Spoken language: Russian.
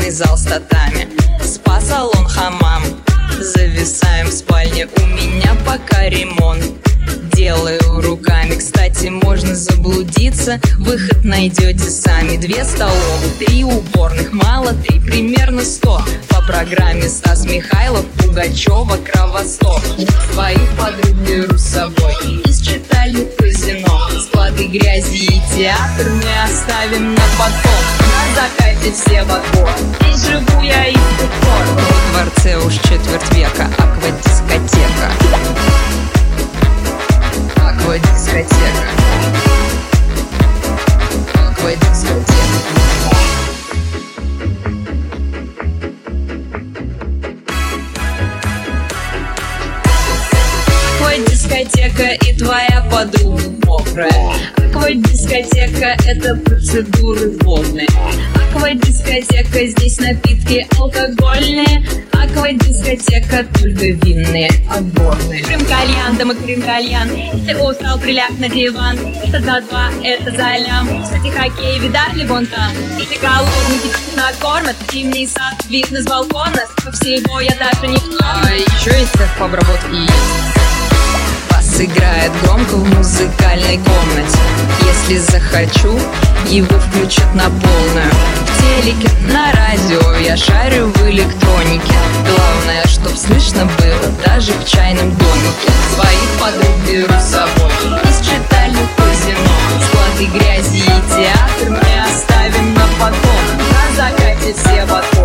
Тренажерный зал с татами, спа-салон, хамам. Зависаем в спальне, у меня пока ремонт. Делаю руками, кстати, можно заблудиться. Выход найдете сами. 2 столовых, 3 уборных, мало 3, примерно 100. По программе Стас Михайлов, Пугачева, Кровосток. Своих подруг беру с собой из читальни в казино. Склады грязи и театр мы оставим на потом. На закате все в отбор, здесь живу я и в упор. Во дворце уж четверть века, аквадискотека. Аквадискотека. Аквадискотека. Аквадискотека и твоя подруга мокрая. Аквадискотека — это процедуры водные. Аквадискотека, здесь напитки алкогольные. Аквадискотека, только винные, отборные. Крым-кальян, да мы крым-кальян. Ты устал, приляг на диван. Это за 2, это за лям. Кстати, хоккей, видали вон там. Ты голодный, тебя накормят. Зимний сад видно с балкона. Всего я даже не в том. Еще есть техобработки есть. Бас играет громко в музыкальной комнате. Если захочу, его включат на полную. В телеке, на радио я шарю в электронике. Главное, чтоб слышно было даже в чайном домике. Своих подруг беру с собой из читальни в казино. Склады грязи и театр мы оставим на потом. На закате все в отбор.